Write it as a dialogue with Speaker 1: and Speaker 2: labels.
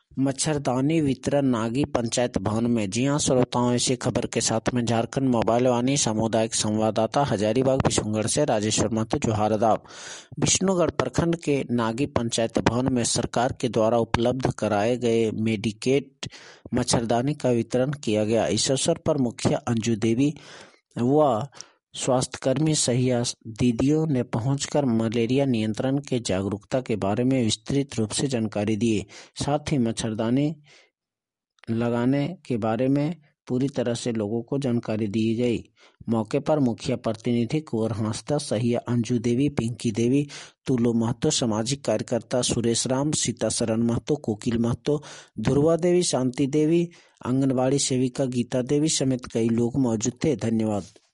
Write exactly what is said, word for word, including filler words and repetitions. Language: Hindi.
Speaker 1: मच्छरदानी वितरण नागी पंचायत भवन में। जी हां श्रोताओं, इसी खबर के साथ में झारखंड मोबाइल वाणी सामुदायिक संवाददाता हजारीबाग विष्णुगढ़ से राजेश्वर महतो जोहार आदाब। विष्णुगढ़ प्रखंड के नागी पंचायत भवन में सरकार के द्वारा उपलब्ध कराए गए मेडिकेट मच्छरदानी का वितरण किया गया। इस अवसर पर मुखिया अंजू देवी व स्वास्थ्यकर्मी सहिया दीदियों ने पहुंचकर मलेरिया नियंत्रण के जागरूकता के बारे में विस्तृत रूप से जानकारी दी। साथ ही मच्छरदानी लगाने के बारे में पूरी तरह से लोगों को जानकारी दी गई। मौके पर मुखिया प्रतिनिधि कुंवर हांसदा सहिया अंजू देवी, पिंकी देवी, तुलो महतो, सामाजिक कार्यकर्ता सुरेश राम, सीता शरण महतो, कोकिल महतो, ध्रुवा देवी, शांति देवी, आंगनबाड़ी सेविका गीता देवी समेत कई लोग मौजूद थे। धन्यवाद।